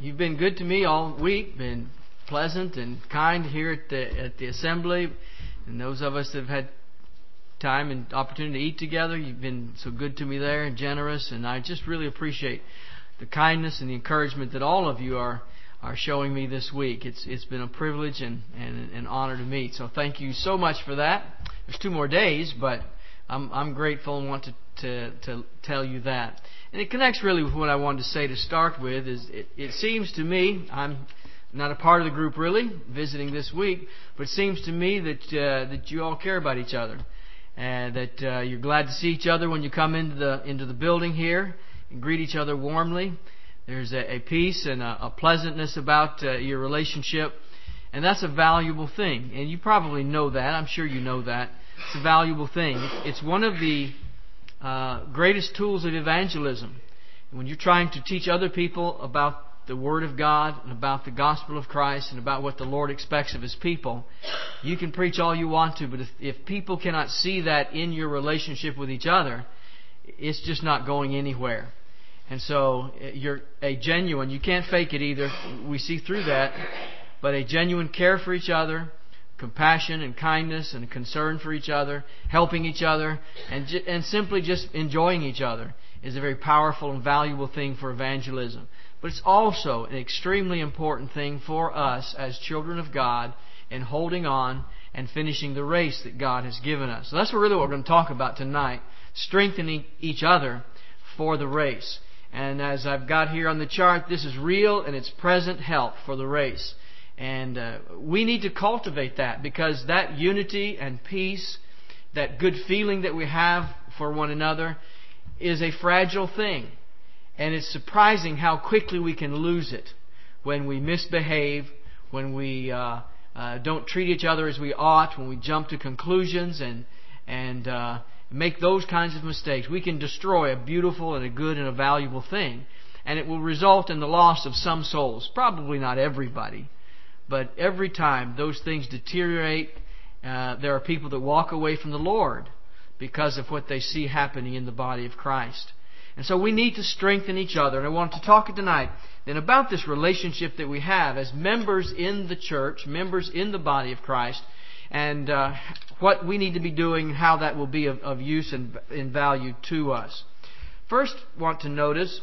You've been good to me all week, been pleasant and kind here at the assembly. And those of us that have had time and opportunity to eat together, you've been so good to me there and generous. And I just really appreciate the kindness and the encouragement that all of you are showing me this week. It's been a privilege and an honor to meet. So thank you so much for that. There's 2 more days, but I'm grateful and want to tell you that. And it connects really with what I wanted to say to start with. It seems to me, I'm not a part of the group really, visiting this week, but it seems to me that you all care about each other, and that you're glad to see each other when you come into the building here and greet each other warmly. There's a peace and a pleasantness about your relationship, and that's a valuable thing. And you probably know that. I'm sure you know that. It's a valuable thing. It's one of the greatest tools of evangelism. When you're trying to teach other people about the Word of God and about the gospel of Christ and about what the Lord expects of His people, you can preach all you want to, but if people cannot see that in your relationship with each other, it's just not going anywhere. And so you're a genuine, you can't fake it either, we see through that, but a genuine care for each other, compassion and kindness and concern for each other, helping each other, and simply just enjoying each other is a very powerful and valuable thing for evangelism. But it's also an extremely important thing for us as children of God in holding on and finishing the race that God has given us. So that's really what we're going to talk about tonight, strengthening each other for the race. And as I've got here on the chart, this is real and it's present help for the race. And we need to cultivate that, because that unity and peace, that good feeling that we have for one another, is a fragile thing. And it's surprising how quickly we can lose it when we misbehave, when we don't treat each other as we ought, when we jump to conclusions and make those kinds of mistakes. We can destroy a beautiful and a good and a valuable thing. And it will result in the loss of some souls. Probably not everybody. But every time those things deteriorate, there are people that walk away from the Lord because of what they see happening in the body of Christ. And so we need to strengthen each other. And I want to talk tonight then about this relationship that we have as members in the church, members in the body of Christ, and what we need to be doing and how that will be of use and value to us. First, want to notice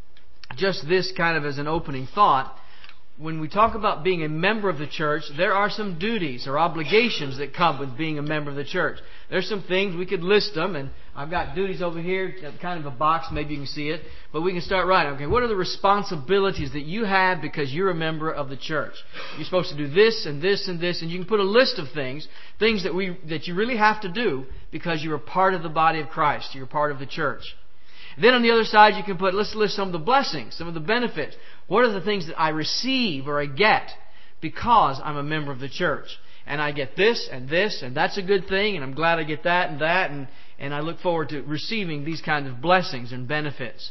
just this kind of as an opening thought. When we talk about being a member of the church, there are some duties or obligations that come with being a member of the church. There's some things, we could list them, and I've got duties over here, kind of a box, maybe you can see it, but we can start writing. Okay, what are the responsibilities that you have because you're a member of the church? You're supposed to do this and this and this, and you can put a list of things that you really have to do because you're a part of the body of Christ, you're part of the church. Then on the other side, you can put, let's list some of the blessings, some of the benefits. What are the things that I receive or I get because I'm a member of the church? And I get this, and that's a good thing, and I'm glad I get that, and I look forward to receiving these kinds of blessings and benefits.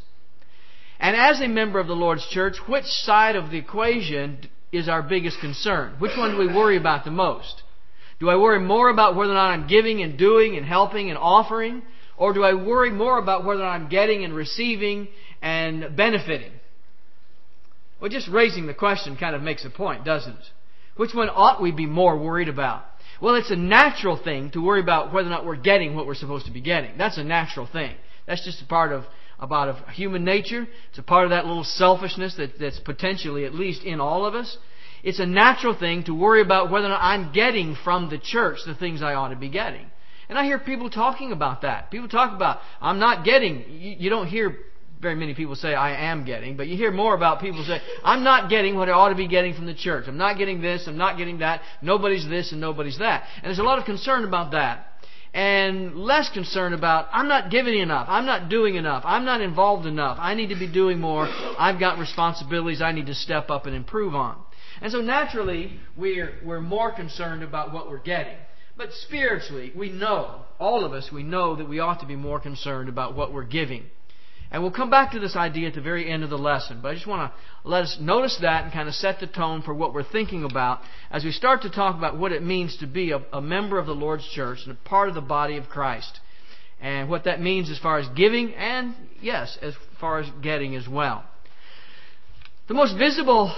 And as a member of the Lord's church, which side of the equation is our biggest concern? Which one do we worry about the most? Do I worry more about whether or not I'm giving and doing and helping and offering? Or do I worry more about whether I'm getting and receiving and benefiting? Well, just raising the question kind of makes a point, doesn't it? Which one ought we be more worried about? Well, it's a natural thing to worry about whether or not we're getting what we're supposed to be getting. That's a natural thing. That's just a part of human nature. It's a part of that little selfishness that's potentially at least in all of us. It's a natural thing to worry about whether or not I'm getting from the church the things I ought to be getting. And I hear people talking about that. People talk about, I'm not getting. You don't hear very many people say, I am getting. But you hear more about people say, I'm not getting what I ought to be getting from the church. I'm not getting this, I'm not getting that. Nobody's this and nobody's that. And there's a lot of concern about that. And less concern about, I'm not giving enough. I'm not doing enough. I'm not involved enough. I need to be doing more. I've got responsibilities I need to step up and improve on. And so naturally, we're more concerned about what we're getting. But spiritually, we know, all of us, we know that we ought to be more concerned about what we're giving. And we'll come back to this idea at the very end of the lesson. But I just want to let us notice that and kind of set the tone for what we're thinking about as we start to talk about what it means to be a member of the Lord's church and a part of the body of Christ. And what that means as far as giving and, yes, as far as getting as well. The most visible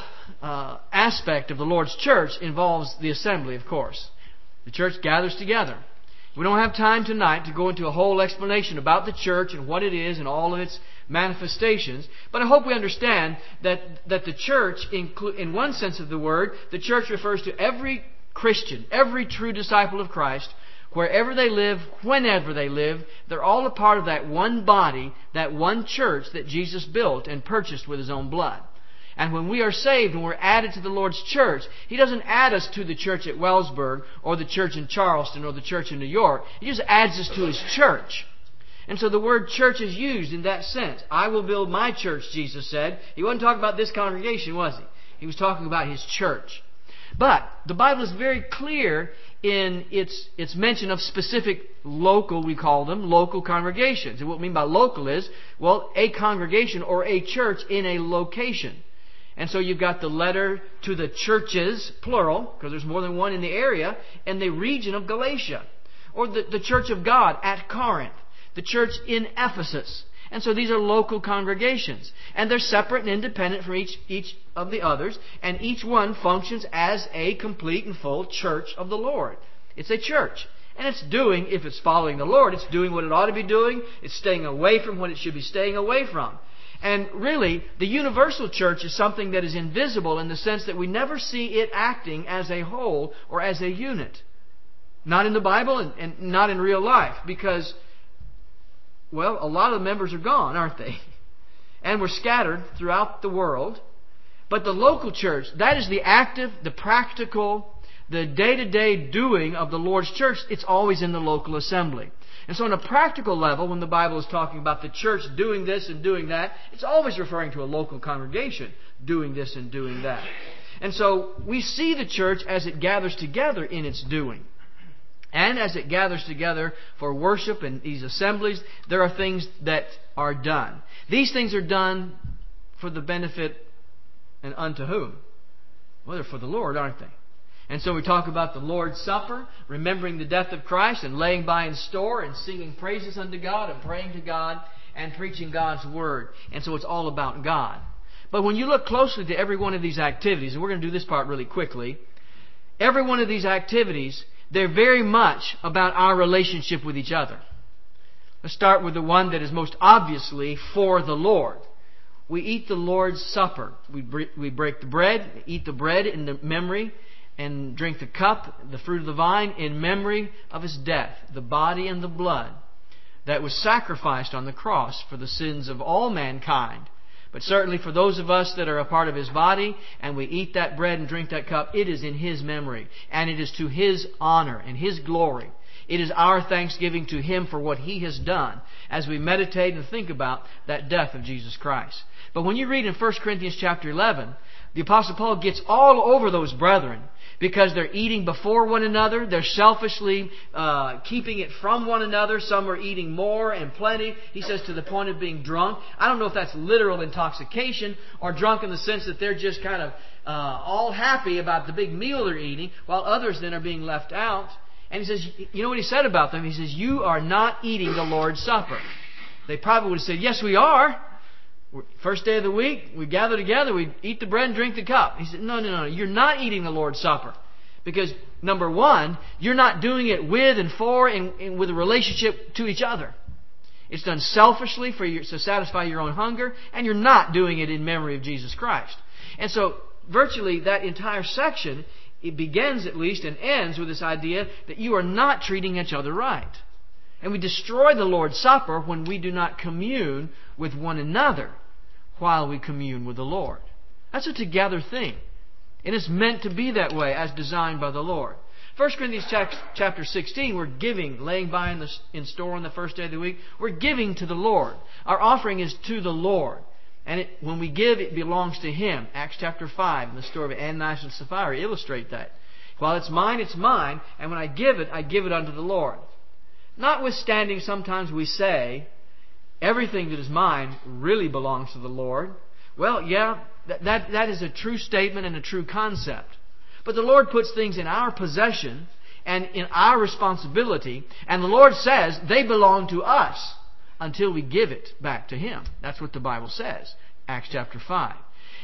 aspect of the Lord's church involves the assembly, of course. The church gathers together. We don't have time tonight to go into a whole explanation about the church and what it is and all of its manifestations. But I hope we understand that the church, in one sense of the word, the church refers to every Christian, every true disciple of Christ, wherever they live, whenever they live. They're all a part of that one body, that one church that Jesus built and purchased with His own blood. And when we are saved and we're added to the Lord's church, He doesn't add us to the church at Wellsburg or the church in Charleston or the church in New York. He just adds us to His church. And so the word church is used in that sense. I will build my church, Jesus said. He wasn't talking about this congregation, was He? He was talking about His church. But the Bible is very clear in its mention of specific local, we call them, local congregations. And what we mean by local is, well, a congregation or a church in a location. And so you've got the letter to the churches, plural, because there's more than one in the area, in the region of Galatia. Or the church of God at Corinth. The church in Ephesus. And so these are local congregations. And they're separate and independent from each of the others. And each one functions as a complete and full church of the Lord. It's a church. And it's doing, if it's following the Lord, it's doing what it ought to be doing. It's staying away from what it should be staying away from. And really, the universal church is something that is invisible in the sense that we never see it acting as a whole or as a unit. Not in the Bible and not in real life. Because, well, a lot of the members are gone, aren't they? And we're scattered throughout the world. But the local church, that is the active, the practical, the day-to-day doing of the Lord's church. It's always in the local assembly. And so on a practical level, when the Bible is talking about the church doing this and doing that, it's always referring to a local congregation doing this and doing that. And so we see the church as it gathers together in its doing. And as it gathers together for worship and these assemblies, there are things that are done. These things are done for the benefit and unto whom? Well, they're for the Lord, aren't they? And so we talk about the Lord's Supper, remembering the death of Christ and laying by in store and singing praises unto God and praying to God and preaching God's Word. And so it's all about God. But when you look closely to every one of these activities, and we're going to do this part really quickly, every one of these activities, they're very much about our relationship with each other. Let's start with the one that is most obviously for the Lord. We eat the Lord's Supper. We break the bread, eat the bread in the memory, and drink the cup, the fruit of the vine, in memory of His death, the body and the blood that was sacrificed on the cross for the sins of all mankind. But certainly for those of us that are a part of His body, and we eat that bread and drink that cup, it is in His memory, and it is to His honor and His glory. It is our thanksgiving to Him for what He has done as we meditate and think about that death of Jesus Christ. But when you read in 1 Corinthians chapter 11, the Apostle Paul gets all over those brethren because they're eating before one another. They're selfishly keeping it from one another. Some are eating more and plenty. He says to the point of being drunk. I don't know if that's literal intoxication or drunk in the sense that they're just kind of all happy about the big meal they're eating, while others then are being left out. And he says, you know what he said about them? He says, you are not eating the Lord's Supper. They probably would have said, yes, we are. First day of the week, we gather together, we eat the bread and drink the cup. He said, no, you're not eating the Lord's Supper. Because, number one, you're not doing it with and for and with a relationship to each other. It's done selfishly to satisfy your own hunger, and you're not doing it in memory of Jesus Christ. And so, virtually, that entire section, it begins at least and ends with this idea that you are not treating each other right. And we destroy the Lord's Supper when we do not commune with one another while we commune with the Lord. That's a together thing. And it's meant to be that way as designed by the Lord. 1 Corinthians chapter 16, we're giving, laying by in store on the first day of the week. We're giving to the Lord. Our offering is to the Lord. And when we give, it belongs to Him. Acts chapter 5, and the story of Ananias and Sapphira illustrate that. While it's mine, and when I give it unto the Lord. Notwithstanding, sometimes we say, everything that is mine really belongs to the Lord. Well, yeah, that is a true statement and a true concept. But the Lord puts things in our possession and in our responsibility, and the Lord says they belong to us until we give it back to Him. That's what the Bible says, Acts chapter 5.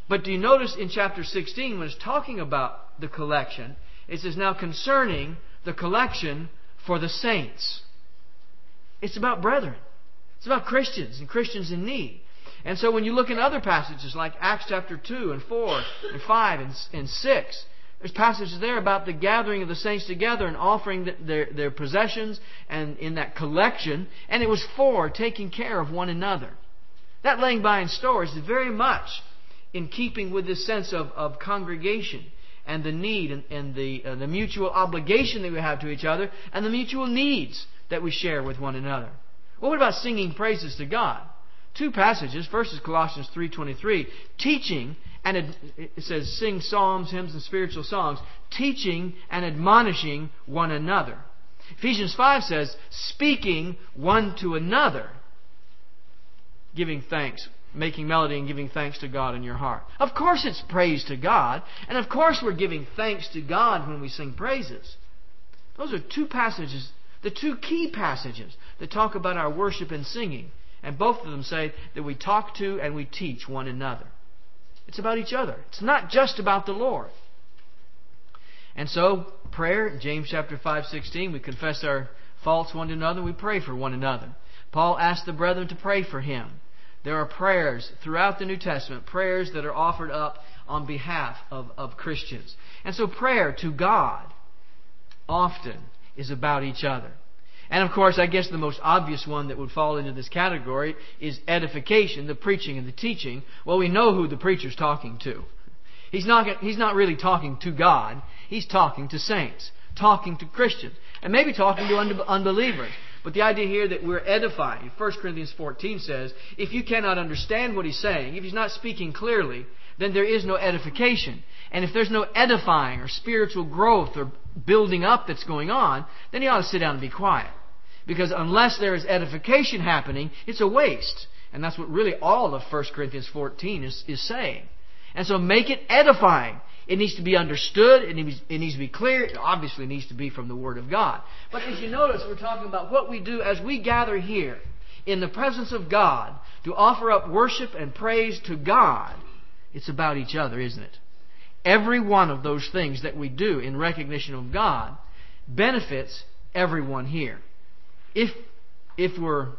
But do you notice in chapter 16, when it's talking about the collection, it says, now concerning the collection for the saints. It's about brethren. It's about Christians and Christians in need. And so when you look in other passages like Acts chapter 2 and 4 and 5 and 6, there's passages there about the gathering of the saints together and offering their possessions and in that collection. And it was for taking care of one another. That laying by in store is very much in keeping with this sense of congregation and the need and the mutual obligation that we have to each other and the mutual needs that we share with one another. Well, what about singing praises to God? Two passages. First is Colossians 3:23, teaching, and it says sing psalms, hymns, and spiritual songs, teaching and admonishing one another. Ephesians 5 says, speaking one to another, giving thanks, making melody and giving thanks to God in your heart. Of course it's praise to God, and of course we're giving thanks to God when we sing praises. Those are two passages, the two key passages that talk about our worship and singing. And both of them say that we talk to and we teach one another. It's about each other. It's not just about the Lord. And so, prayer, James chapter 5:16, we confess our faults one to another, we pray for one another. Paul asked the brethren to pray for him. There are prayers throughout the New Testament, prayers that are offered up on behalf of Christians. And so prayer to God often is about each other. And of course, I guess the most obvious one that would fall into this category is edification, the preaching and the teaching. Well, we know who the preacher's talking to. He's not really talking to God. He's talking to saints, talking to Christians, and maybe talking to unbelievers. But the idea here that we're edifying, 1 Corinthians 14 says, if you cannot understand what he's saying, if he's not speaking clearly, then there is no edification. And if there's no edifying or spiritual growth or building up that's going on, then you ought to sit down and be quiet. Because unless there is edification happening, it's a waste. And that's what really all of 1 Corinthians 14 is saying. And so make it edifying. It needs to be understood. It needs to be clear. It obviously needs to be from the Word of God. But as you notice, we're talking about what we do as we gather here in the presence of God to offer up worship and praise to God. It's about each other, isn't it? Every one of those things that we do in recognition of God benefits everyone here. If we're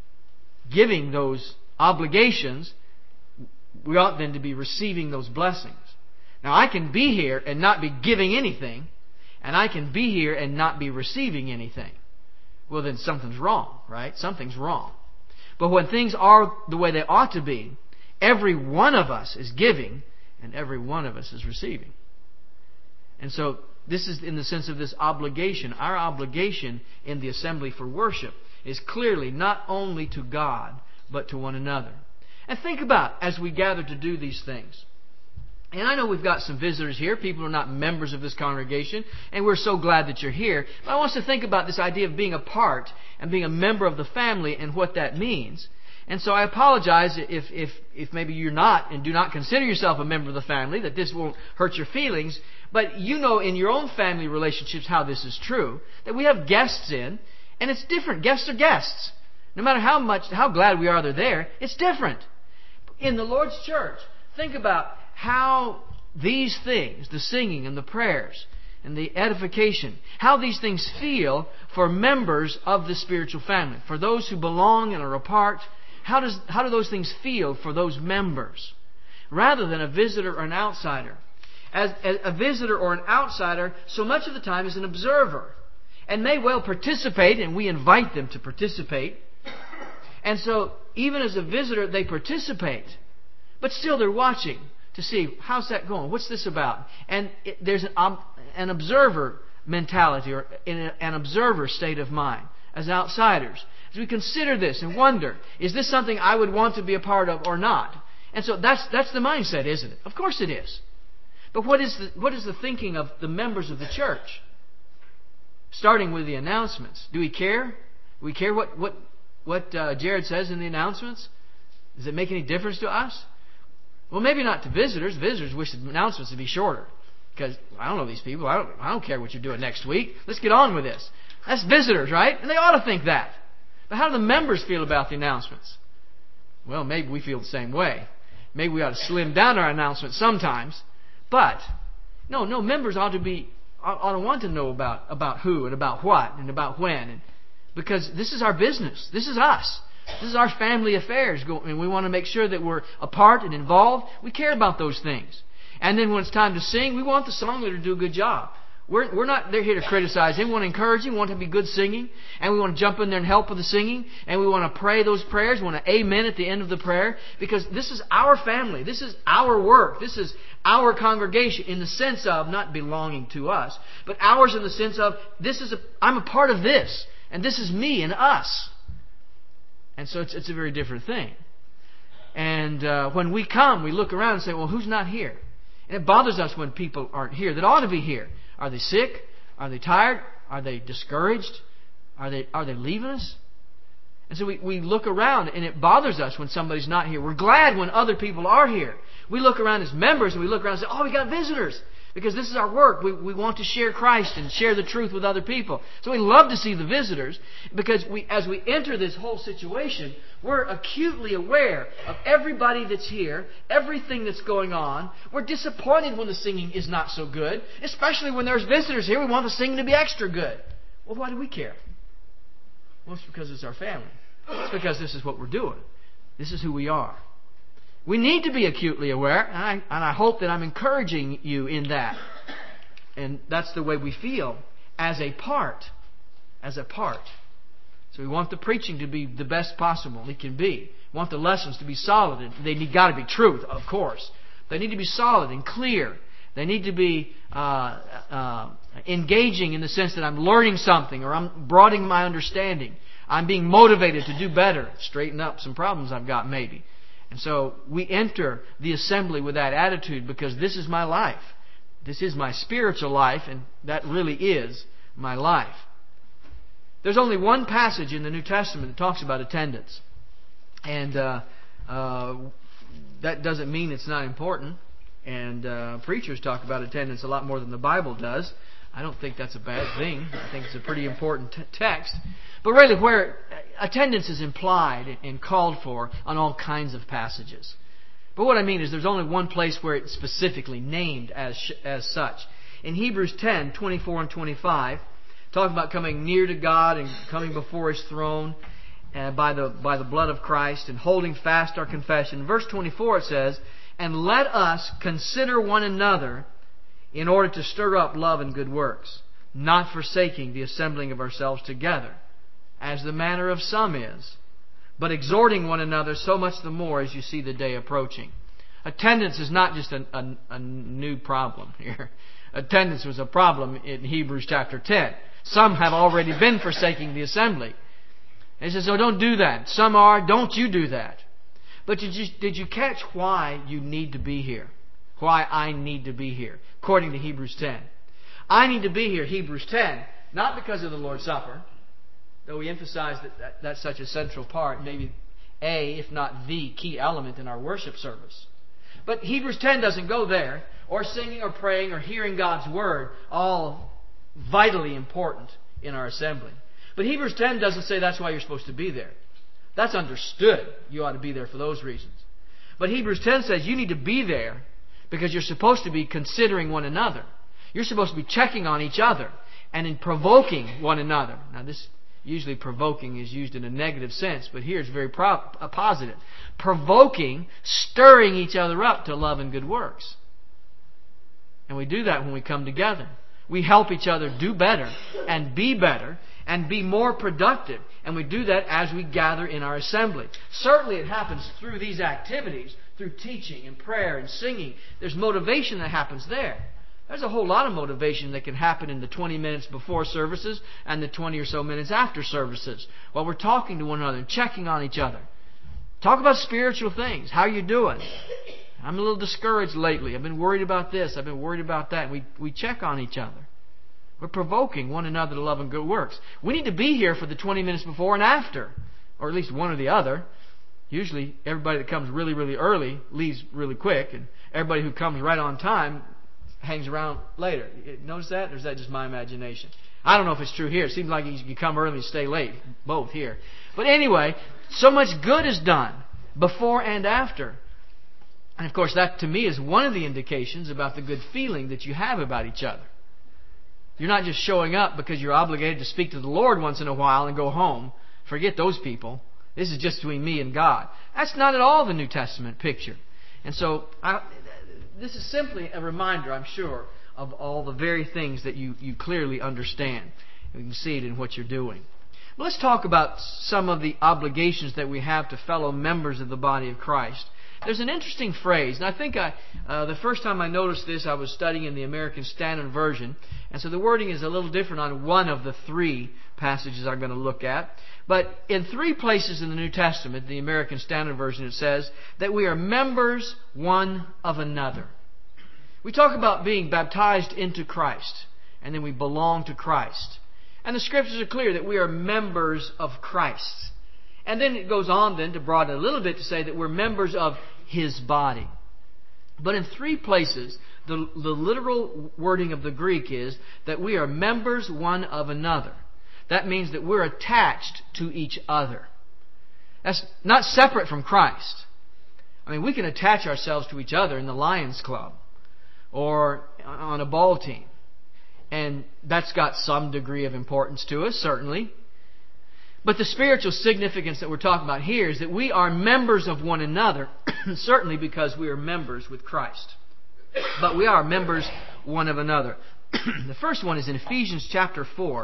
giving those obligations, we ought then to be receiving those blessings. Now, I can be here and not be giving anything, and I can be here and not be receiving anything. Well, then something's wrong, right? Something's wrong. But when things are the way they ought to be, every one of us is giving, and every one of us is receiving. And so, this is in the sense of this obligation. Our obligation in the assembly for worship is clearly not only to God, but to one another. And think about as we gather to do these things. And I know we've got some visitors here, people who are not members of this congregation, and we're so glad that you're here. But I want us to think about this idea of being a part and being a member of the family and what that means. And so I apologize if maybe you're not and do not consider yourself a member of the family, that this won't hurt your feelings. But you know in your own family relationships how this is true, that we have guests in, and it's different. Guests are guests. No matter how glad we are they're there, it's different. In the Lord's church, think about how these things, the singing and the prayers and the edification, how these things feel for members of the spiritual family. For those who belong and are a part, how do those things feel for those members? Rather than a visitor or an outsider. As a visitor or an outsider, so much of the time is an observer and may well participate, and we invite them to participate. And so, even as a visitor, they participate, but still they're watching to see, how's that going? What's this about? And there's an observer mentality or an observer state of mind as outsiders. As we consider this and wonder, is this something I would want to be a part of or not? And so that's the mindset, isn't it? Of course it is. But what is the thinking of the members of the church? Starting with the announcements. Do we care? Do we care what Jared says in the announcements? Does it make any difference to us? Well, maybe not to visitors. Visitors wish the announcements to be shorter. Because I don't know these people. I don't care what you're doing next week. Let's get on with this. That's visitors, right? And they ought to think that. But how do the members feel about the announcements? Well, maybe we feel the same way. Maybe we ought to slim down our announcements sometimes. But, no, members ought to want to know about who and about what and about when. Because this is our business. This is us. This is our family affairs. And we want to make sure that we're a part and involved. We care about those things. And then when it's time to sing, we want the song leader to do a good job. We're not here to criticize him. We want to encourage him. We want to be good singing. And we want to jump in there and help with the singing. And we want to pray those prayers. We want to amen at the end of the prayer. Because this is our family. This is our work. This is our congregation in the sense of not belonging to us. But ours in the sense of I'm a part of this. And this is me and us. And so it's a very different thing. And when we come, we look around and say, well, who's not here? And it bothers us when people aren't here that ought to be here. Are they sick? Are they tired? Are they discouraged? Are they leaving us? And so we look around, and it bothers us when somebody's not here. We're glad when other people are here. We look around as members, and we look around and say, oh, we got visitors. Because this is our work. We want to share Christ and share the truth with other people. So we love to see the visitors because as we enter this whole situation, we're acutely aware of everybody that's here, everything that's going on. We're disappointed when the singing is not so good, especially when there's visitors here. We want the singing to be extra good. Well, why do we care? Well, it's because it's our family. It's because this is what we're doing. This is who we are. We need to be acutely aware, and I hope that I'm encouraging you in that. And that's the way we feel as a part. As a part. So we want the preaching to be the best possible it can be. We want the lessons to be solid. And they got to be truth, of course. They need to be solid and clear. They need to be engaging in the sense that I'm learning something or I'm broadening my understanding. I'm being motivated to do better, straighten up some problems I've got maybe. And so we enter the assembly with that attitude because this is my life. This is my spiritual life, and that really is my life. There's only one passage in the New Testament that talks about attendance. And that doesn't mean it's not important. And preachers talk about attendance a lot more than the Bible does. I don't think that's a bad thing. I think it's a pretty important text. But really, where attendance is implied and called for on all kinds of passages. But what I mean is there's only one place where it's specifically named as such. In Hebrews 10, 24 and 25, talking about coming near to God and coming before His throne by the blood of Christ and holding fast our confession. In verse 24 it says, and let us consider one another in order to stir up love and good works, not forsaking the assembling of ourselves together, as the manner of some is, but exhorting one another so much the more as you see the day approaching. Attendance is not just a new problem here. Attendance was a problem in Hebrews chapter 10. Some have already been forsaking the assembly. And he says, so don't do that. Some are, don't you do that. But did you catch why you need to be here? Why I need to be here, according to Hebrews 10. I need to be here, Hebrews 10, not because of the Lord's Supper, though we emphasize that that's such a central part, maybe if not the key element in our worship service. But Hebrews 10 doesn't go there, or singing or praying or hearing God's Word, all vitally important in our assembly. But Hebrews 10 doesn't say that's why you're supposed to be there. That's understood. You ought to be there for those reasons. But Hebrews 10 says you need to be there because you're supposed to be considering one another. You're supposed to be checking on each other and in provoking one another. Now this usually provoking is used in a negative sense, but here it's very positive. Provoking, stirring each other up to love and good works. And we do that when we come together. We help each other do better and be more productive. And we do that as we gather in our assembly. Certainly it happens through these activities, through teaching and prayer and singing. There's motivation that happens there. There's a whole lot of motivation that can happen in the 20 minutes before services and the 20 or so minutes after services while we're talking to one another and checking on each other. Talk about spiritual things. How are you doing? I'm a little discouraged lately. I've been worried about this. I've been worried about that. We check on each other. We're provoking one another to love and good works. We need to be here for the 20 minutes before and after, or at least one or the other. Usually, everybody that comes really, really early leaves really quick, and everybody who comes right on time hangs around later. Notice that? Or is that just my imagination? I don't know if it's true here. It seems like you come early and stay late. Both here. But anyway, so much good is done before and after. And of course, that to me is one of the indications about the good feeling that you have about each other. You're not just showing up because you're obligated to speak to the Lord once in a while and go home. Forget those people. This is just between me and God. That's not at all the New Testament picture. And so, this is simply a reminder, I'm sure, of all the very things that you clearly understand. You can see it in what you're doing. But let's talk about some of the obligations that we have to fellow members of the body of Christ. There's an interesting phrase, and I think the first time I noticed this, I was studying in the American Standard Version, and so the wording is a little different on one of the three passages I'm going to look at. But in 3 places in the New Testament, the American Standard Version, it says that we are members one of another. We talk about being baptized into Christ, and then we belong to Christ. And the Scriptures are clear that we are members of Christ. And then it goes on then to broaden it a little bit to say that we're members of His body. But in 3 places, the literal wording of the Greek is that we are members one of another. That means that we're attached to each other. That's not separate from Christ. I mean, we can attach ourselves to each other in the Lions Club or on a ball team. And that's got some degree of importance to us, certainly. But the spiritual significance that we're talking about here is that we are members of one another, certainly because we are members with Christ. But we are members one of another. The first one is in Ephesians chapter 4.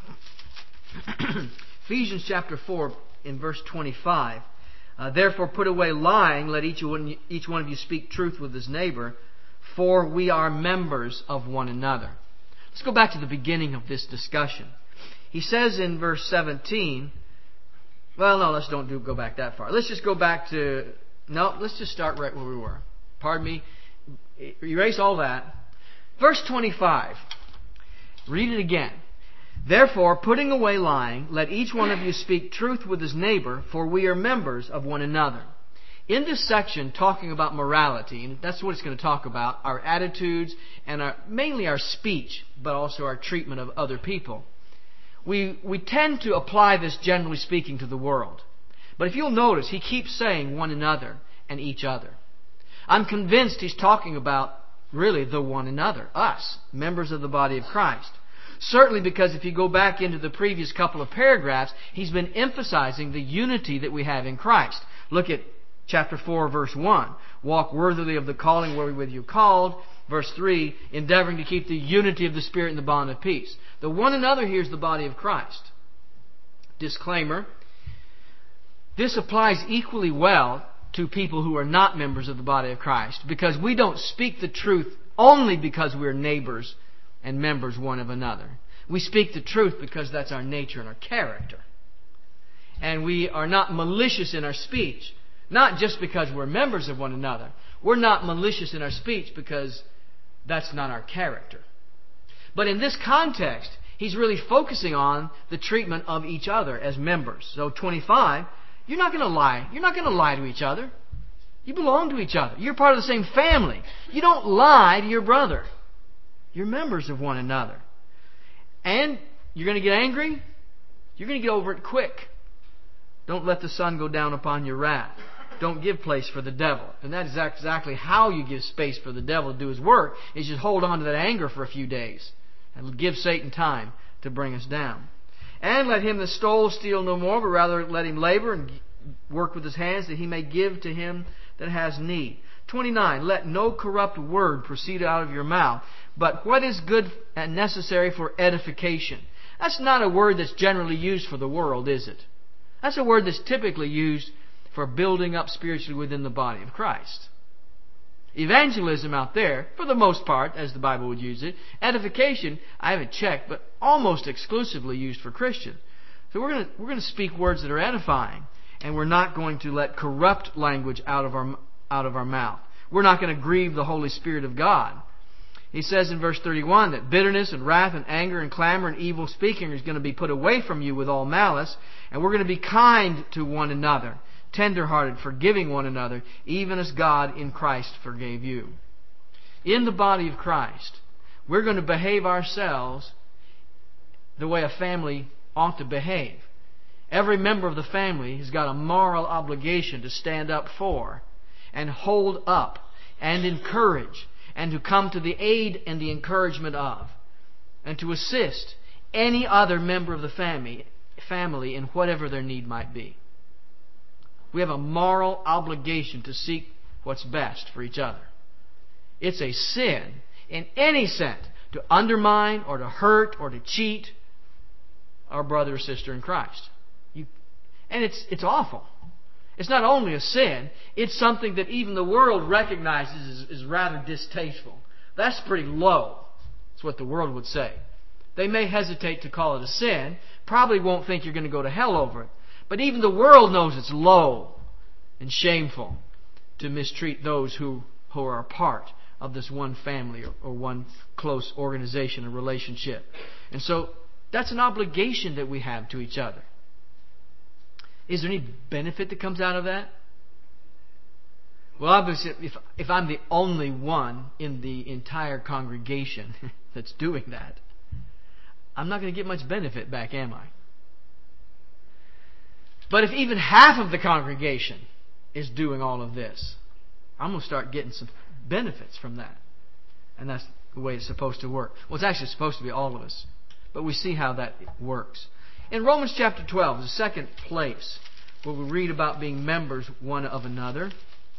Ephesians chapter 4 in verse 25. Therefore put away lying, let each one of you speak truth with his neighbor, for we are members of one another. Let's go back to the beginning of this discussion. He says in verse 17, well, no, let's don't go back that far. Let's just go back to, let's just start right where we were. Pardon me. Erase all that. Verse 25. Read it again. Therefore, putting away lying, let each one of you speak truth with his neighbor, for we are members of one another. In this section, talking about morality, and that's what it's going to talk about, our attitudes and mainly our speech, but also our treatment of other people. We tend to apply this, generally speaking, to the world. But if you'll notice, he keeps saying one another and each other. I'm convinced he's talking about, really, the one another, us, members of the body of Christ. Certainly because if you go back into the previous couple of paragraphs, he's been emphasizing the unity that we have in Christ. Look at chapter 4, verse 1. Walk worthily of the calling wherewith you called. Verse 3, endeavoring to keep the unity of the Spirit in the bond of peace. The one another here is the body of Christ. Disclaimer. This applies equally well to people who are not members of the body of Christ, because we don't speak the truth only because we're neighbors and members one of another. We speak the truth because that's our nature and our character. And we are not malicious in our speech, not just because we're members of one another. We're not malicious in our speech because that's not our character. But in this context, he's really focusing on the treatment of each other as members. So 25, you're not going to lie. You're not going to lie to each other. You belong to each other. You're part of the same family. You don't lie to your brother. You're members of one another. And you're going to get angry. You're going to get over it quick. Don't let the sun go down upon your wrath. Don't give place for the devil. And that is exactly how you give space for the devil to do his work, is just hold on to that anger for a few days and give Satan time to bring us down. And let him that stole steal no more, but rather let him labor and work with his hands, that he may give to him that has need. 29, let no corrupt word proceed out of your mouth, but what is good and necessary for edification. That's not a word that's generally used for the world, is it? That's a word that's typically used for building up spiritually within the body of Christ. Evangelism out there, for the most part, as the Bible would use it. Edification, I haven't checked, but almost exclusively used for Christians. So we're going to speak words that are edifying, and we're not going to let corrupt language out of our mouth. We're not going to grieve the Holy Spirit of God. He says in verse 31 that bitterness and wrath and anger and clamor and evil speaking is going to be put away from you with all malice, and we're going to be kind to one another, tender-hearted, forgiving one another, even as God in Christ forgave you. In the body of Christ, we're going to behave ourselves the way a family ought to behave. Every member of the family has got a moral obligation to stand up for and hold up and encourage, and to come to the aid and the encouragement of, and to assist any other member of the family in whatever their need might be. We have a moral obligation to seek what's best for each other. It's a sin in any sense to undermine or to hurt or to cheat our brother or sister in Christ. And it's awful. It's not only a sin, it's something that even the world recognizes is rather distasteful. That's pretty low. That's what the world would say. They may hesitate to call it a sin, probably won't think you're going to go to hell over it. But even the world knows it's low and shameful to mistreat those who are a part of this one family or one close organization or relationship. And so that's an obligation that we have to each other. Is there any benefit that comes out of that? Well, obviously, if I'm the only one in the entire congregation that's doing that, I'm not going to get much benefit back, am I? But if even half of the congregation is doing all of this, I'm going to start getting some benefits from that. And that's the way it's supposed to work. Well, it's actually supposed to be all of us. But we see how that works. In Romans chapter 12, the second place where we read about being members one of another.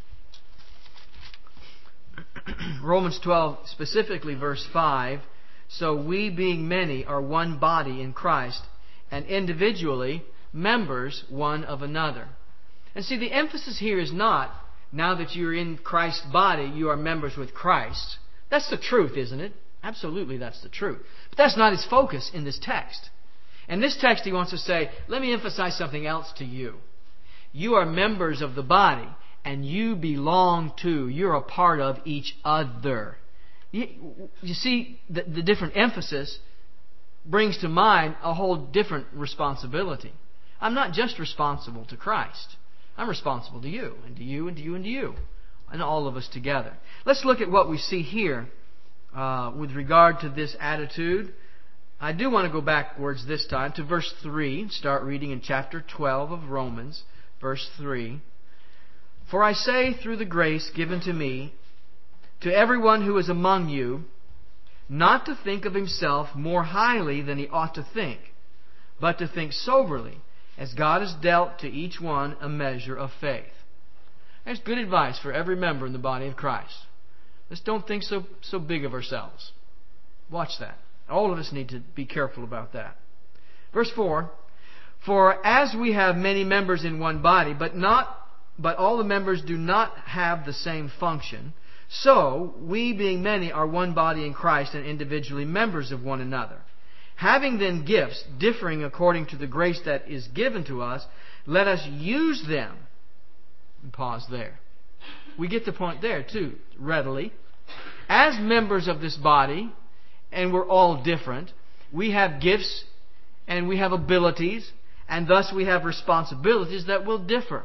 Romans 12, specifically verse 5. So we, being many, are one body in Christ, and individually members one of another. And see, the emphasis here is not, now that you're in Christ's body, you are members with Christ. That's the truth, isn't it? Absolutely, that's the truth. But that's not his focus in this text. In this text, he wants to say, let me emphasize something else to you. You are members of the body, and you belong to, you're a part of each other. You see, the different emphasis brings to mind a whole different responsibility. I'm not just responsible to Christ. I'm responsible to you, and to you, and to you, and to you, and all of us together. Let's look at what we see here with regard to this attitude. I do want to go backwards this time to verse 3. Start reading in chapter 12 of Romans, verse 3. For I say through the grace given to me, to everyone who is among you, not to think of himself more highly than he ought to think, but to think soberly, as God has dealt to each one a measure of faith. That's good advice for every member in the body of Christ. Let's don't think so big of ourselves. Watch that. All of us need to be careful about that. Verse 4, for as we have many members in one body, but all the members do not have the same function, so we, being many, are one body in Christ and individually members of one another. Having then gifts differing according to the grace that is given to us, let us use them. And pause there. We get the point there too, readily. As members of this body, and we're all different, we have gifts and we have abilities, and thus we have responsibilities that will differ.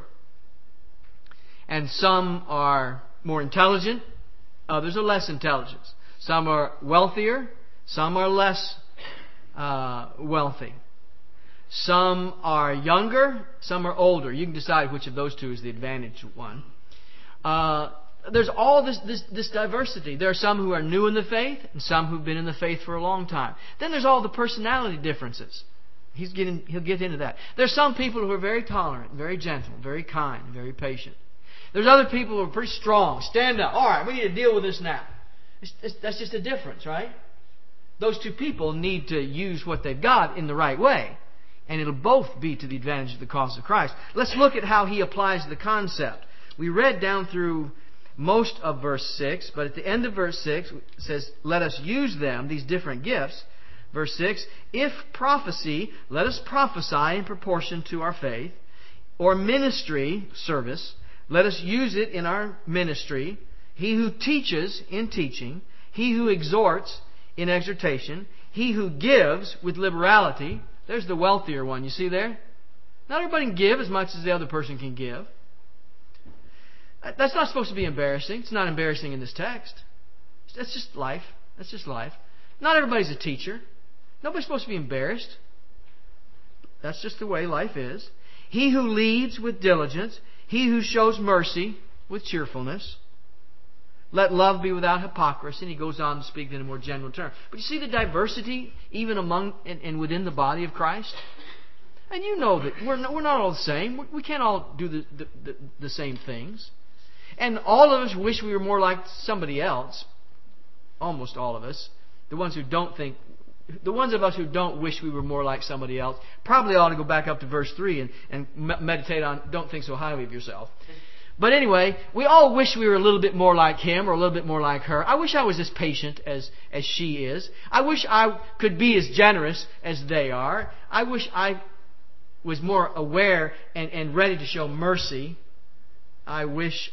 And some are more intelligent, others are less intelligent. Some are wealthier, some are less wealthy. Some are younger, some are older. You can decide which of those two is the advantaged one. There's all this diversity. There are some who are new in the faith and some who've been in the faith for a long time. Then there's all the personality differences. He'll get into that. There's some people who are very tolerant, very gentle, very kind, very patient. There's other people who are pretty strong. Stand up. All right, we need to deal with this now. That's just a difference, right? Those two people need to use what they've got in the right way. And it'll both be to the advantage of the cause of Christ. Let's look at how he applies the concept. We read down through most of verse 6, but at the end of verse 6, it says, let us use them, these different gifts. Verse 6, if prophecy, let us prophesy in proportion to our faith. Or ministry, service, let us use it in our ministry. He who teaches in teaching. He who exhorts in exhortation. He who gives with liberality. There's the wealthier one. You see there? Not everybody can give as much as the other person can give. That's not supposed to be embarrassing. It's not embarrassing in this text. That's just life. That's just life. Not everybody's a teacher. Nobody's supposed to be embarrassed. That's just the way life is. He who leads with diligence. He who shows mercy with cheerfulness. Let love be without hypocrisy. And he goes on to speak in a more general term. But you see the diversity even among and within the body of Christ? And you know that we're not all the same. We can't all do the same things. And all of us wish we were more like somebody else. Almost all of us. The ones of us who don't wish we were more like somebody else probably ought to go back up to verse 3 and meditate on don't think so highly of yourself. But anyway, we all wish we were a little bit more like him or a little bit more like her. I wish I was as patient as she is. I wish I could be as generous as they are. I wish I was more aware and ready to show mercy. I wish.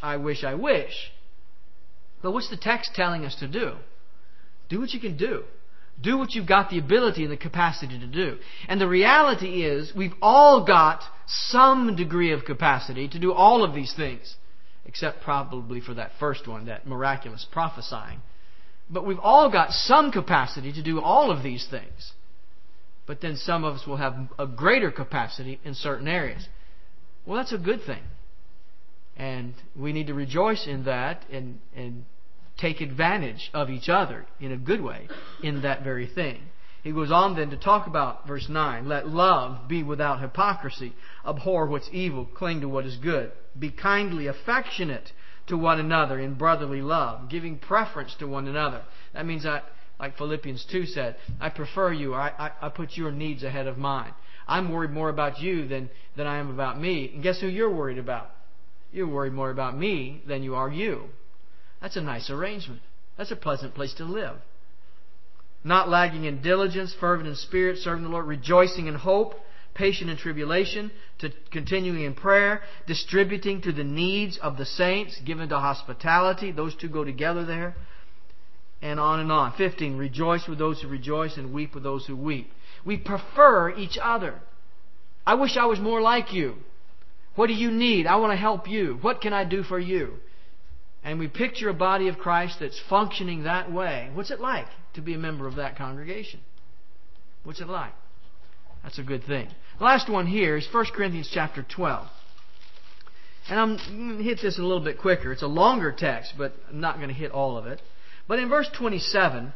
But what's the text telling us to do? Do what you can do. Do what you've got the ability and the capacity to do. And the reality is, we've all got some degree of capacity to do all of these things. Except probably for that first one, that miraculous prophesying. But we've all got some capacity to do all of these things. But then some of us will have a greater capacity in certain areas. Well, that's a good thing. And we need to rejoice in that and take advantage of each other in a good way in that very thing. He goes on then to talk about verse 9. Let love be without hypocrisy. Abhor what's evil. Cling to what is good. Be kindly affectionate to one another in brotherly love, giving preference to one another. That means that, like Philippians 2 said, I prefer you. I put your needs ahead of mine. I'm worried more about you than I am about me. And guess who you're worried about? You're worried more about me than you are you. That's a nice arrangement. That's a pleasant place to live. Not lagging in diligence, fervent in spirit, serving the Lord, rejoicing in hope, patient in tribulation, continuing in prayer, distributing to the needs of the saints, given to hospitality. Those two go together there. And on and on. 15, rejoice with those who rejoice and weep with those who weep. We prefer each other. I wish I was more like you. What do you need? I want to help you. What can I do for you? And we picture a body of Christ that's functioning that way. What's it like to be a member of that congregation? What's it like? That's a good thing. The last one here is 1 Corinthians chapter 12. And I'm going to hit this a little bit quicker. It's a longer text, but I'm not going to hit all of it. But in verse 27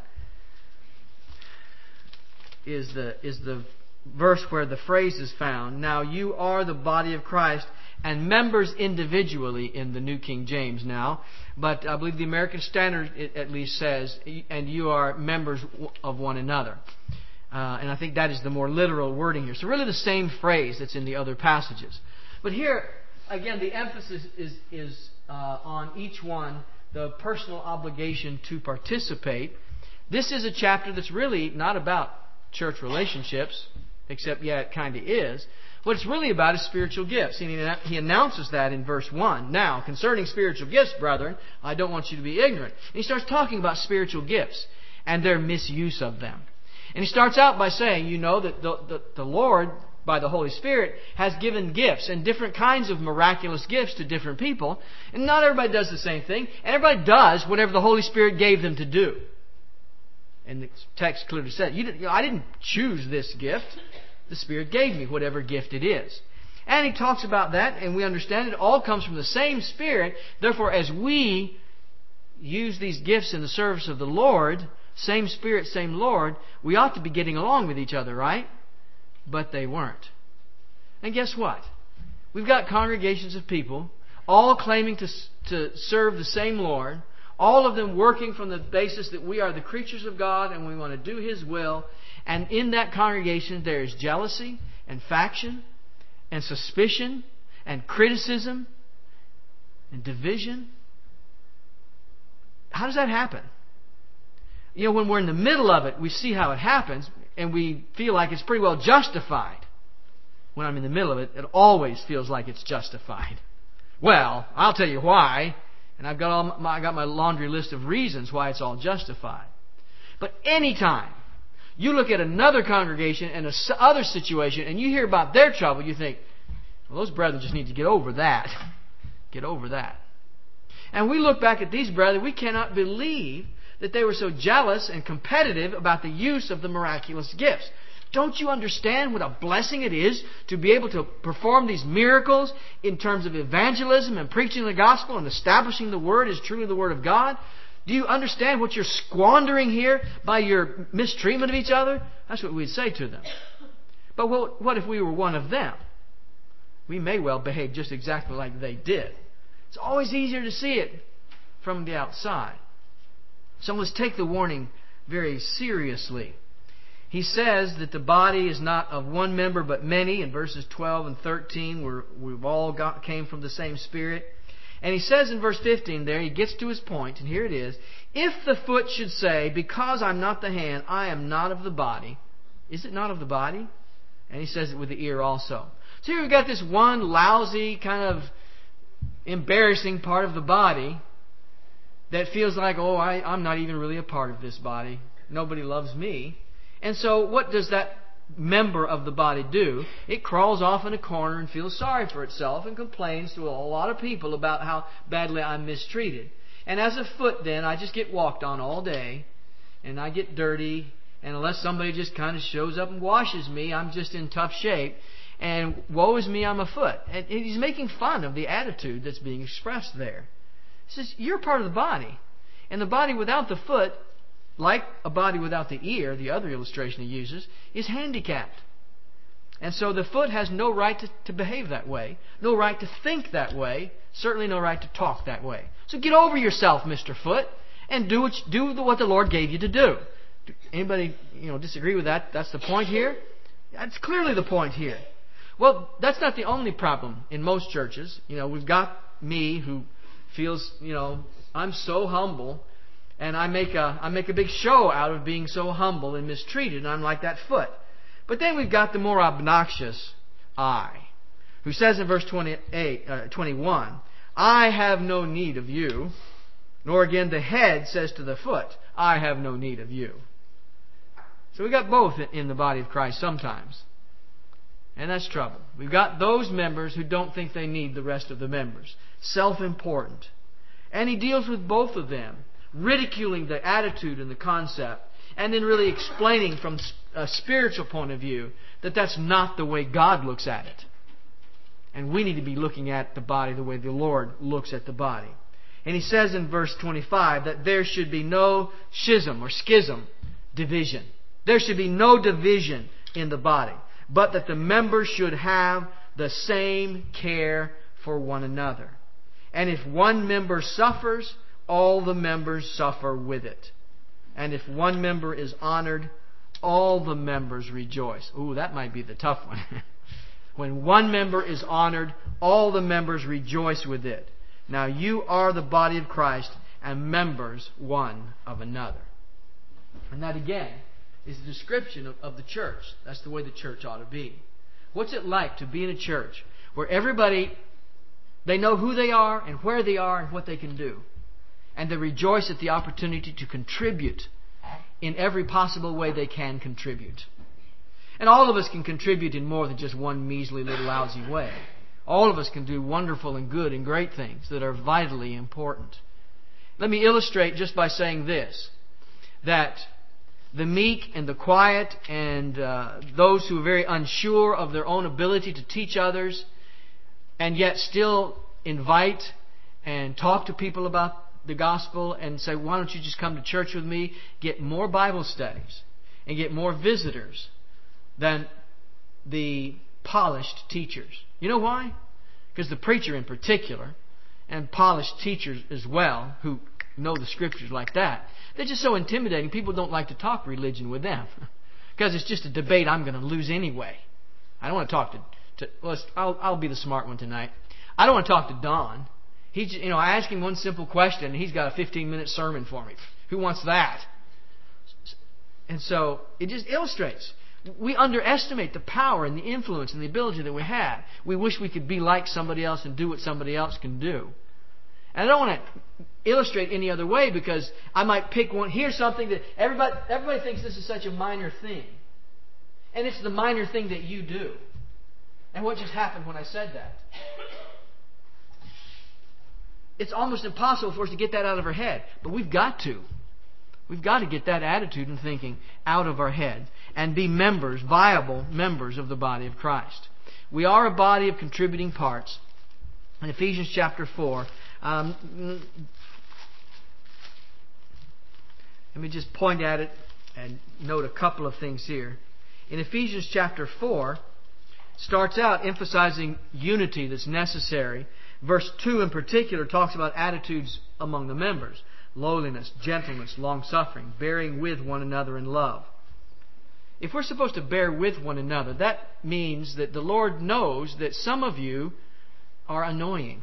is the verse where the phrase is found. Now you are the body of Christ and members individually in the New King James now. But I believe the American Standard at least says, and you are members of one another. And I think that is the more literal wording here. So really the same phrase that's in the other passages. But here, again, the emphasis is on each one, the personal obligation to participate. This is a chapter that's really not about church relationships, except, yeah, it kind of is. What it's really about is spiritual gifts. And he announces that in verse 1. Now, concerning spiritual gifts, brethren, I don't want you to be ignorant. And he starts talking about spiritual gifts and their misuse of them. And he starts out by saying, you know, that the Lord, by the Holy Spirit, has given gifts and different kinds of miraculous gifts to different people. And not everybody does the same thing. And everybody does whatever the Holy Spirit gave them to do. And the text clearly said, I didn't choose this gift. The Spirit gave me whatever gift it is. And he talks about that, and we understand it all comes from the same Spirit. Therefore, as we use these gifts in the service of the Lord, same Spirit, same Lord, we ought to be getting along with each other, right? But they weren't. And guess what? We've got congregations of people all claiming to serve the same Lord, all of them working from the basis that we are the creatures of God and we want to do His will. And in that congregation there is jealousy and faction and suspicion and criticism and division. How does that happen? You know, when we're in the middle of it, we see how it happens and we feel like it's pretty well justified. When I'm in the middle of it, it always feels like it's justified. Well, I'll tell you why. And I got my laundry list of reasons why it's all justified. But anytime you look at another congregation and other situation and you hear about their trouble, you think, well, those brethren just need to get over that. Get over that. And we look back at these brethren, we cannot believe that they were so jealous and competitive about the use of the miraculous gifts. Don't you understand what a blessing it is to be able to perform these miracles in terms of evangelism and preaching the gospel and establishing the Word as truly the Word of God? Do you understand what you're squandering here by your mistreatment of each other? That's what we'd say to them. But what if we were one of them? We may well behave just exactly like they did. It's always easier to see it from the outside. So let's take the warning very seriously. He says that the body is not of one member but many in verses 12 and 13, where we've all came from the same Spirit. And he says in verse 15 there, he gets to his point, and here it is. If the foot should say, because I'm not the hand, I am not of the body. Is it not of the body? And he says it with the ear also. So here we've got this one lousy, kind of embarrassing part of the body that feels like, I'm not even really a part of this body. Nobody loves me. And so what does that member of the body do? It crawls off in a corner and feels sorry for itself and complains to a lot of people about how badly I'm mistreated. And as a foot then, I just get walked on all day and I get dirty, and unless somebody just kind of shows up and washes me, I'm just in tough shape. And woe is me, I'm a foot. And he's making fun of the attitude that's being expressed there. He says, you're part of the body. And the body without the foot, like a body without the ear, the other illustration he uses, is handicapped. And so the foot has no right to behave that way, no right to think that way, certainly no right to talk that way. So get over yourself, Mr. Foot, and do what the Lord gave you to do. Anybody disagree with that? That's the point here? That's clearly the point here. Well, that's not the only problem in most churches. We've got me who feels, I'm so humble, and I make a big show out of being so humble and mistreated, and I'm like that foot. But then we've got the more obnoxious I, who says in verse 21, I have no need of you. Nor again the head says to the foot, I have no need of you. So we've got both in the body of Christ sometimes. And that's trouble. We've got those members who don't think they need the rest of the members. Self-important. And he deals with both of them, ridiculing the attitude and the concept, and then really explaining from a spiritual point of view that that's not the way God looks at it. And we need to be looking at the body the way the Lord looks at the body. And he says in verse 25 that there should be no schism or division. There should be no division in the body, but that the members should have the same care for one another. And if one member suffers, all the members suffer with it. And if one member is honored, all the members rejoice. Ooh, that might be the tough one. When one member is honored, all the members rejoice with it. Now you are the body of Christ and members one of another. And that again is a description of the church. That's the way the church ought to be. What's it like to be in a church where everybody, they know who they are and where they are and what they can do. And they rejoice at the opportunity to contribute in every possible way they can contribute. And all of us can contribute in more than just one measly little lousy way. All of us can do wonderful and good and great things that are vitally important. Let me illustrate just by saying this, that the meek and the quiet and those who are very unsure of their own ability to teach others and yet still invite and talk to people about the gospel and say, why don't you just come to church with me, get more Bible studies and get more visitors than the polished teachers. You know why? Because the preacher in particular, and polished teachers as well, who know the Scriptures like that, they're just so intimidating. People don't like to talk religion with them. Because it's just a debate I'm going to lose anyway. I don't want to talk I'll be the smart one tonight. I don't want to talk to Don. I ask him one simple question and he's got a 15-minute sermon for me. Who wants that? And so it just illustrates. We underestimate the power and the influence and the ability that we have. We wish we could be like somebody else and do what somebody else can do. And I don't want to illustrate any other way because I might pick one. Here's something that everybody thinks this is such a minor thing. And it's the minor thing that you do. And what just happened when I said that? It's almost impossible for us to get that out of our head. But we've got to. We've got to get that attitude and thinking out of our head and be members, viable members of the body of Christ. We are a body of contributing parts. In Ephesians chapter 4, Let me just point at it and note a couple of things here. In Ephesians chapter 4, starts out emphasizing unity that's necessary. Verse 2 in particular talks about attitudes among the members. Lowliness, gentleness, long-suffering, bearing with one another in love. If we're supposed to bear with one another, that means that the Lord knows that some of you are annoying.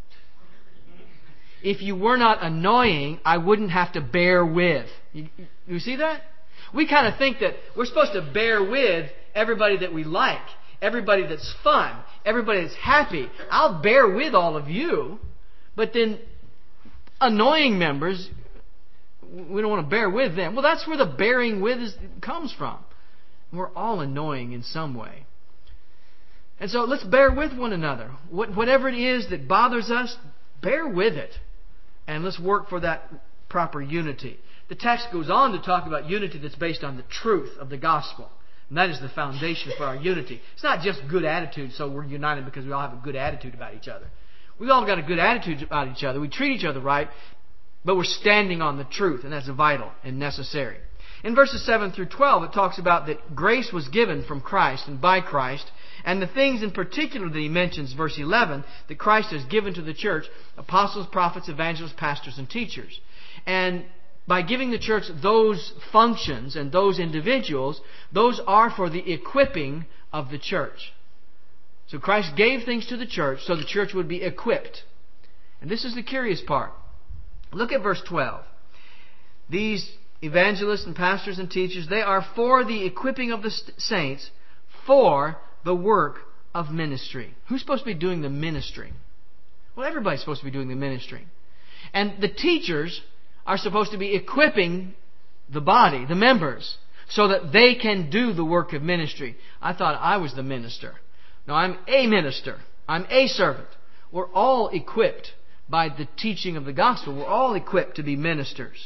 If you were not annoying, I wouldn't have to bear with. You see that? We kind of think that we're supposed to bear with everybody that we like, everybody that's fun, everybody that's happy. I'll bear with all of you, but then annoying members, we don't want to bear with them. Well, that's where the bearing with comes from. We're all annoying in some way. And so let's bear with one another. Whatever it is that bothers us, bear with it. And let's work for that proper unity. The text goes on to talk about unity that's based on the truth of the gospel. And that is the foundation for our unity. It's not just good attitude, so we're united because we all have a good attitude about each other. We've all got a good attitude about each other. We treat each other right, but we're standing on the truth, and that's vital and necessary. In verses 7 through 12, it talks about that grace was given from Christ and by Christ, and the things in particular that he mentions, verse 11, that Christ has given to the church, apostles, prophets, evangelists, pastors, and teachers. And by giving the church those functions and those individuals, those are for the equipping of the church. So Christ gave things to the church so the church would be equipped. And this is the curious part. Look at verse 12. These evangelists and pastors and teachers, they are for the equipping of the saints for the work of ministry. Who's supposed to be doing the ministry? Well, everybody's supposed to be doing the ministry. And the teachers are supposed to be equipping the body, the members, so that they can do the work of ministry. I thought I was the minister. No, I'm a minister. I'm a servant. We're all equipped by the teaching of the gospel. We're all equipped to be ministers.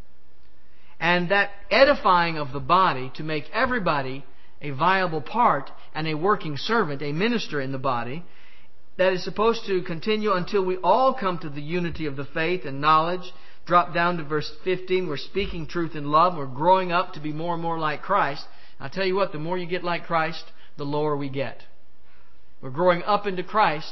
And that edifying of the body to make everybody a viable part and a working servant, a minister in the body, that is supposed to continue until we all come to the unity of the faith and knowledge. Drop down to verse 15. We're speaking truth in love. We're growing up to be more and more like Christ. I'll tell you what, the more you get like Christ, the lower we get. We're growing up into Christ,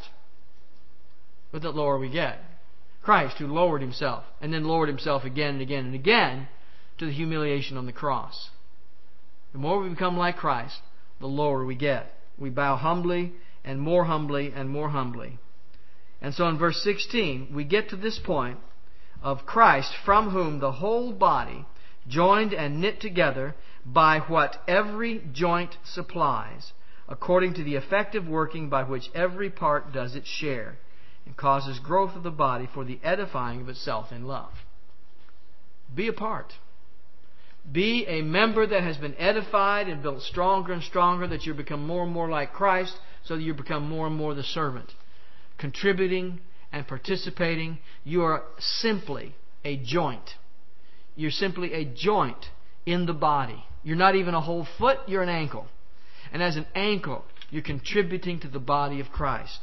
but the lower we get. Christ, who lowered Himself, and then lowered Himself again and again and again to the humiliation on the cross. The more we become like Christ, the lower we get. We bow humbly and more humbly and more humbly. And so in verse 16, we get to this point of Christ, from whom the whole body, joined and knit together by what every joint supplies, according to the effective working by which every part does its share, and causes growth of the body for the edifying of itself in love. Be a part. Be a member that has been edified and built stronger and stronger, that you become more and more like Christ, so that you become more and more the servant. Contributing and participating. You are simply a joint. You're simply a joint in the body. You're not even a whole foot, you're an ankle. And as an ankle, you're contributing to the body of Christ,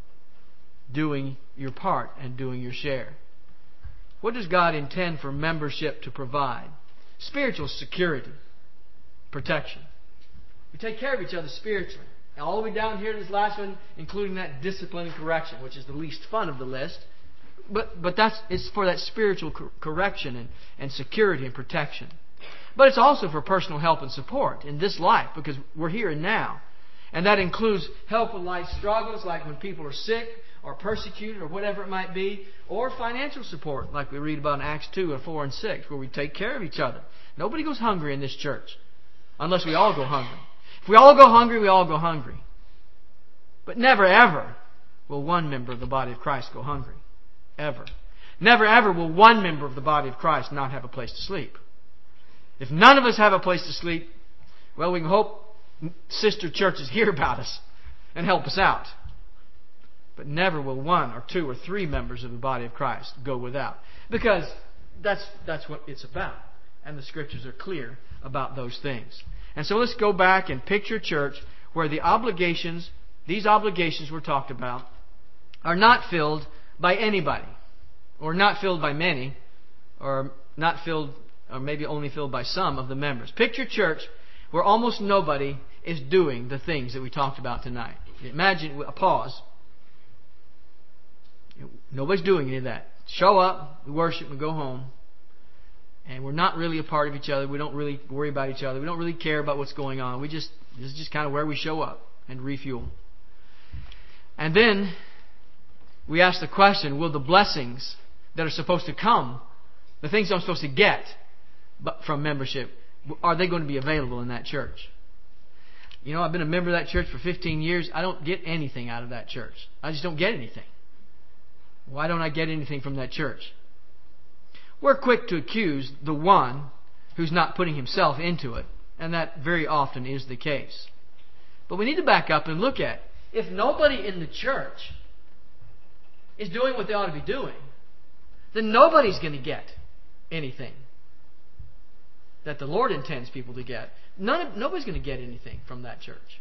doing your part and doing your share. What does God intend for membership to provide? Spiritual security, protection. We take care of each other spiritually. And all the way down here to this last one, including that discipline and correction, which is the least fun of the list. But it's for that spiritual correction and security and protection. But it's also for personal help and support in this life, because we're here and now. And that includes help with life struggles, like when people are sick or persecuted or whatever it might be, or financial support, like we read about in Acts 2 and 4 and 6, where we take care of each other. Nobody goes hungry in this church, unless we all go hungry. If we all go hungry, we all go hungry. But never ever will one member of the body of Christ go hungry. Ever. Never ever will one member of the body of Christ not have a place to sleep. If none of us have a place to sleep, well, we can hope sister churches hear about us and help us out. But never will one or two or three members of the body of Christ go without. Because that's what it's about. And the Scriptures are clear about those things. And so let's go back and picture church where these obligations we're talked about are not filled by anybody, or not filled by many, or not filled or maybe only filled by some of the members. Picture church where almost nobody is doing the things that we talked about tonight. Imagine a pause. Nobody's doing any of that. Show up, we worship, we go home. And we're not really a part of each other. We don't really worry about each other. We don't really care about what's going on. This is just kind of where we show up and refuel. And then we ask the question, will the blessings that are supposed to come, the things I'm supposed to get from membership, are they going to be available in that church? You know, I've been a member of that church for 15 years. I don't get anything out of that church. I just don't get anything. Why don't I get anything from that church? We're quick to accuse the one who's not putting himself into it, and that very often is the case. But we need to back up and look at, if nobody in the church is doing what they ought to be doing, then nobody's going to get anything that the Lord intends people to get. Nobody's going to get anything from that church.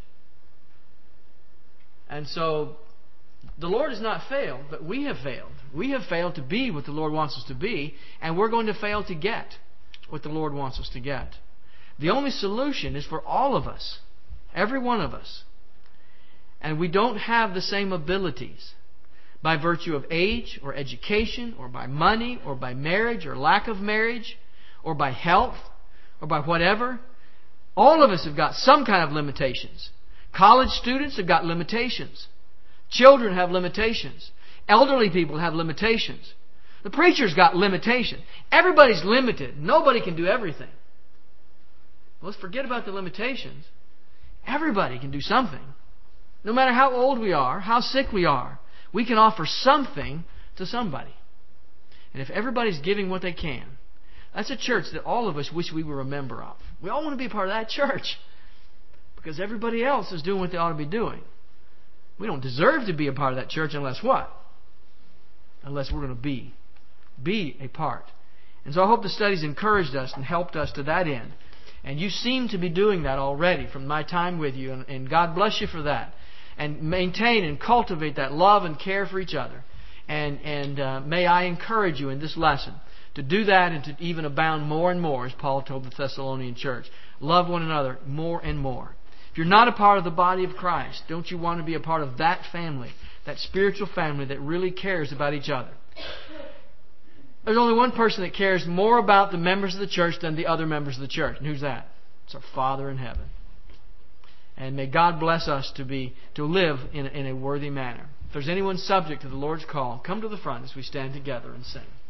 And so the Lord has not failed, but we have failed. We have failed to be what the Lord wants us to be, and we're going to fail to get what the Lord wants us to get. The only solution is for all of us, every one of us. And we don't have the same abilities by virtue of age or education or by money or by marriage or lack of marriage or by health or by whatever. All of us have got some kind of limitations. College students have got limitations. Children have limitations. Elderly people have limitations. The preacher's got limitations. Everybody's limited. Nobody can do everything. Let's forget about the limitations. Everybody can do something. No matter how old we are, how sick we are, we can offer something to somebody. And if everybody's giving what they can, that's a church that all of us wish we were a member of. We all want to be a part of that church because everybody else is doing what they ought to be doing. We don't deserve to be a part of that church unless what? Unless we're going to be a part. And so I hope the studies encouraged us and helped us to that end. And you seem to be doing that already from my time with you. And God bless you for that. And maintain and cultivate that love and care for each other. And may I encourage you in this lesson to do that and to even abound more and more, as Paul told the Thessalonian church. Love one another more and more. If you're not a part of the body of Christ, don't you want to be a part of that family, that spiritual family that really cares about each other? There's only one person that cares more about the members of the church than the other members of the church. And who's that? It's our Father in heaven. And may God bless us to live in a worthy manner. If there's anyone subject to the Lord's call, come to the front as we stand together and sing.